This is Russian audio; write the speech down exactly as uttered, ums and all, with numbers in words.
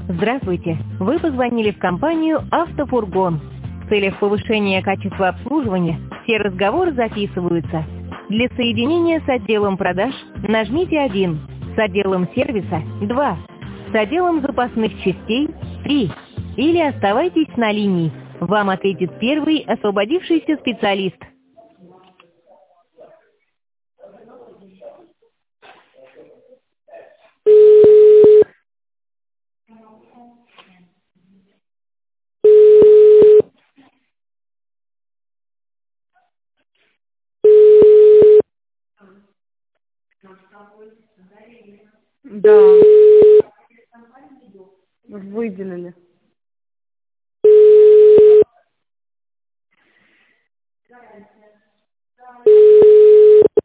Здравствуйте! Вы позвонили в компанию «Автофургон». В целях повышения качества обслуживания все разговоры записываются. Для соединения с отделом продаж нажмите один, с отделом сервиса два, с отделом запасных частей три. Или оставайтесь на линии. Вам ответит первый освободившийся специалист. Да, выделили.